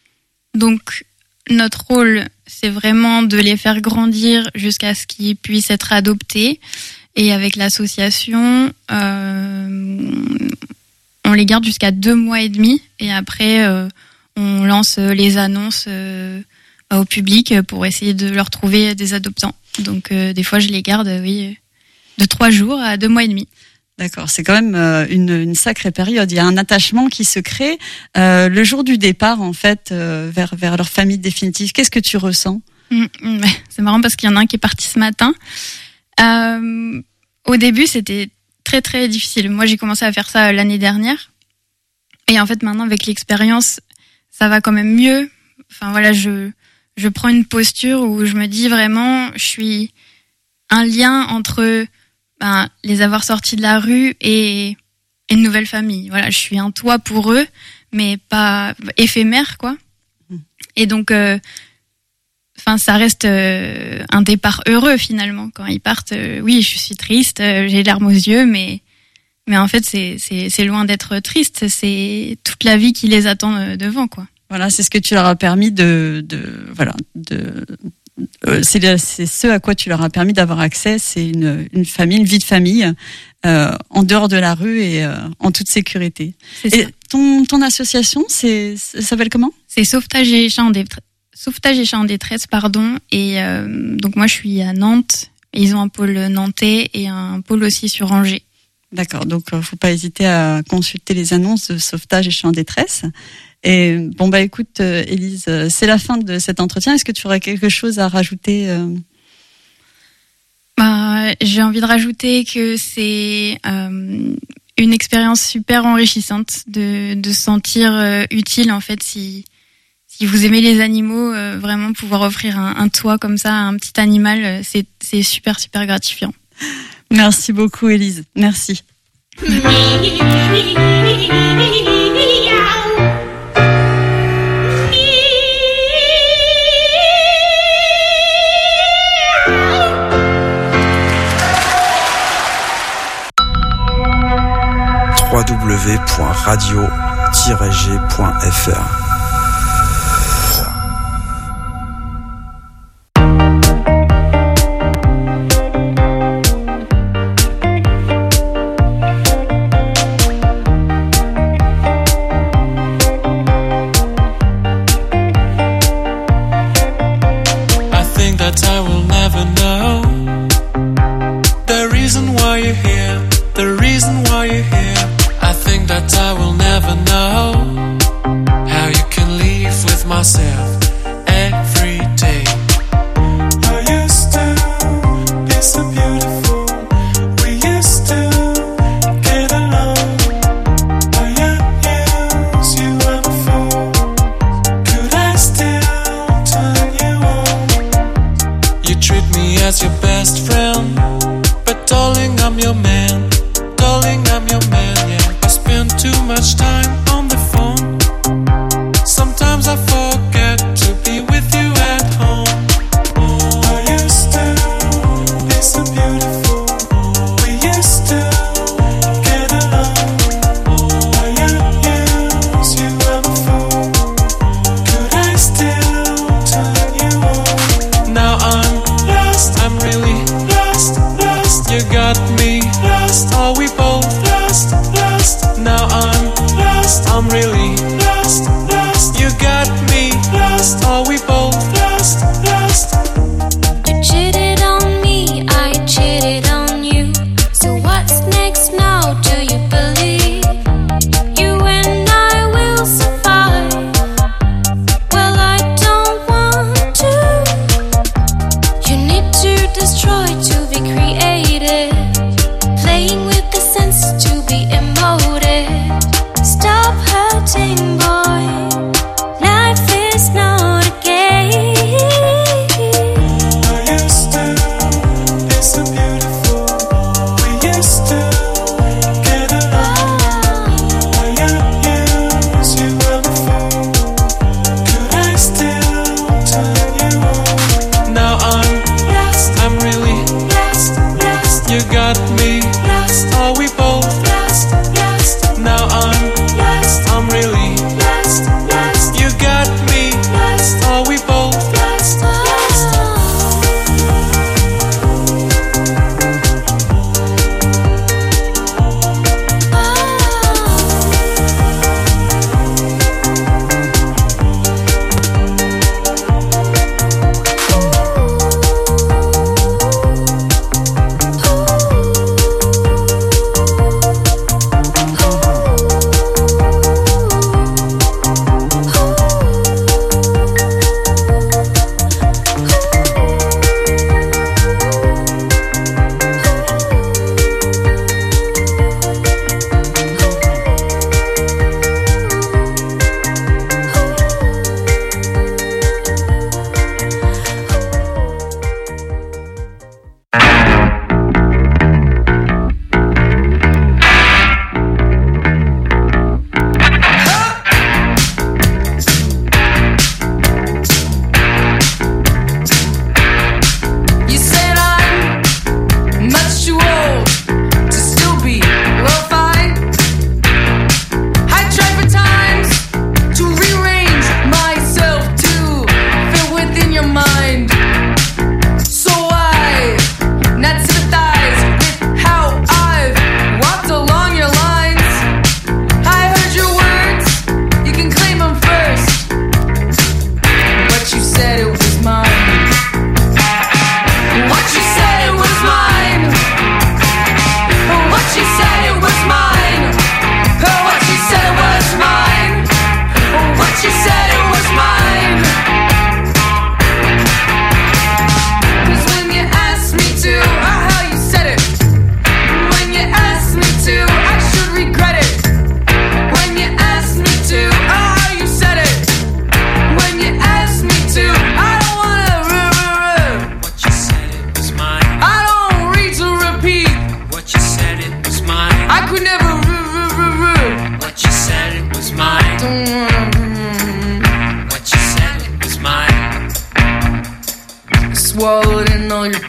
Donc notre rôle, c'est vraiment de les faire grandir jusqu'à ce qu'ils puissent être adoptés. Et avec l'association, euh, on les garde jusqu'à deux mois et demi, et après euh, on lance les annonces euh, au public pour essayer de leur trouver des adoptants. Donc euh, des fois je les garde, oui, de trois jours à deux mois et demi. D'accord, c'est quand même euh, une, une sacrée période. Il y a un attachement qui se crée euh, le jour du départ en fait euh, vers vers leur famille définitive. Qu'est-ce que tu ressens ? mmh, mmh, C'est marrant parce qu'il y en a un qui est parti ce matin. Euh, au début c'était très très difficile. Moi j'ai commencé à faire ça l'année dernière. Et en fait, maintenant, avec l'expérience, ça va quand même mieux. Enfin voilà, je je prends une posture où je me dis vraiment, je suis un lien entre ben, les avoir sortis de la rue et, et une nouvelle famille. Voilà, je suis un toit pour eux, mais pas éphémère, quoi. Et donc, euh, enfin, ça reste euh, un départ heureux finalement. Quand ils partent, euh, oui, je suis triste, euh, j'ai les larmes aux yeux, mais mais en fait, c'est c'est c'est loin d'être triste. C'est toute la vie qui les attend euh, devant, quoi. Voilà, c'est ce que tu leur as permis de, de voilà, de, euh, c'est, c'est ce à quoi tu leur as permis d'avoir accès. C'est une, une famille, une vie de famille, euh, en dehors de la rue et euh, en toute sécurité. C'est et ça. ton, ton association, c'est, ça s'appelle comment? C'est Sauvetage et Chats en détresse, Sauvetage et Chats en détresse, pardon. Et euh, donc moi, je suis à Nantes. Ils ont un pôle nantais et un pôle aussi sur Angers. D'accord, donc euh, faut pas hésiter à consulter les annonces de Sauvetage et Chats en détresse. Et bon bah écoute, euh, Élise, euh, c'est la fin de cet entretien. Est-ce que tu aurais quelque chose à rajouter euh... Bah, j'ai envie de rajouter que c'est euh, une expérience super enrichissante de de se sentir euh, utile en fait. Si si vous aimez les animaux, euh, vraiment pouvoir offrir un, un toit comme ça à un petit animal, euh, c'est c'est super super gratifiant. Merci beaucoup, Élise. Merci. w w w point radio tiret g point f r Too much time on the phone. Sometimes I forget to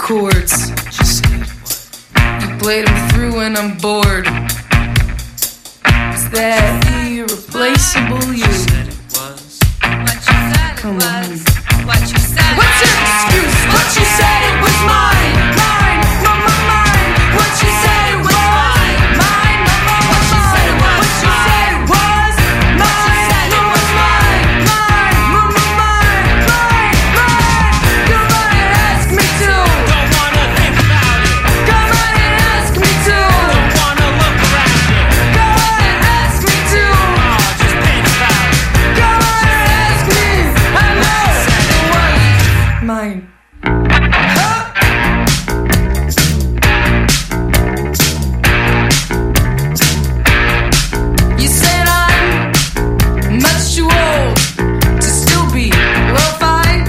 chords. You played them through and I'm bored. Is that irreplaceable you? Come on. What you said. What's your excuse? What you said it was mine, mine, mine, mine, mine. What you said it was mine, mine, mine, mine. What you said it was. What you said it was mine. What you said it was mine, mine, mine, mine, mine, mine. Come on and ask me to. Don't wanna think about it. Come on and ask me to. Don't wanna look around it. Come on and ask me to. Oh, just think about it. Come on and ask me. I know it was mine. You said I'm much too old to still be glorified.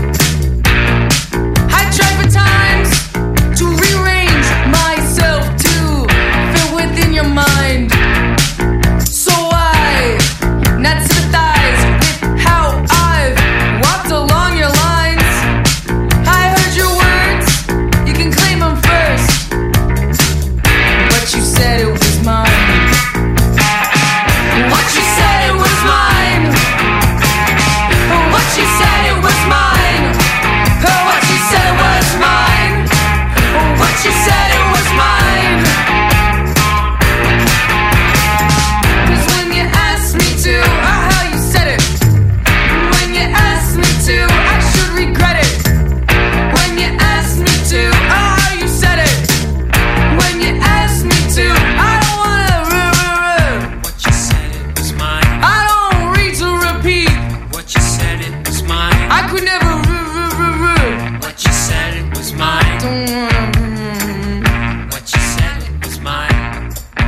I tried for times to rearrange myself to fit within your mind. So I not sympathize with how I've walked along your lines. I heard your words, you can claim them first. But you said it was mine. What you said it was mine. What you said it was mine. What you said it was mine. What you said it was mine. 'Cause when you asked me to, or how you said it. When you asked me to, I should regret it. When you asked me to, or how you said it. When you asked me to, I don't wanna ruh, ruh, ruh. What you said it was mine. I don't read to repeat. What you said it was mine. I could never ruh, ruh, ruh, ruh. What you said it was mine. Don't wanna ruh. What you said it was mine.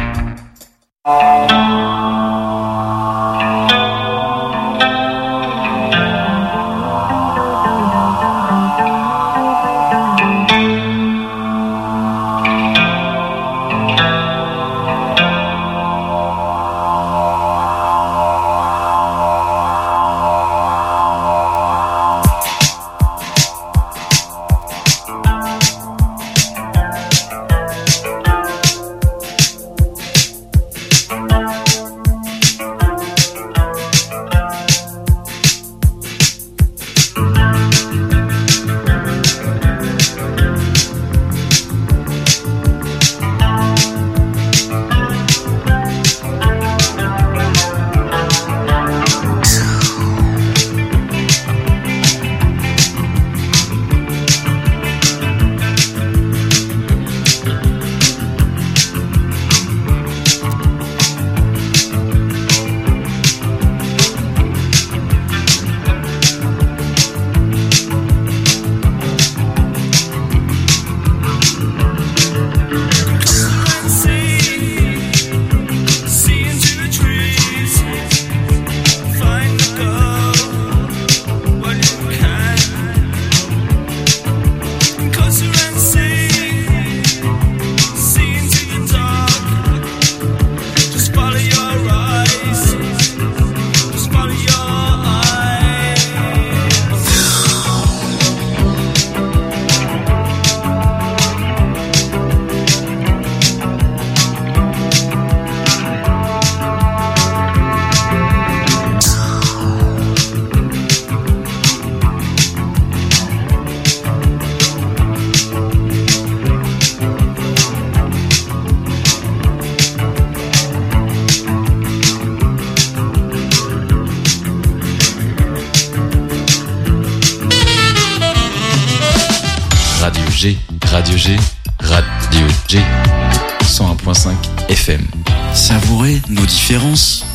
Radio G, Radio G, Radio G, cent un point cinq F M. Savourez nos différences.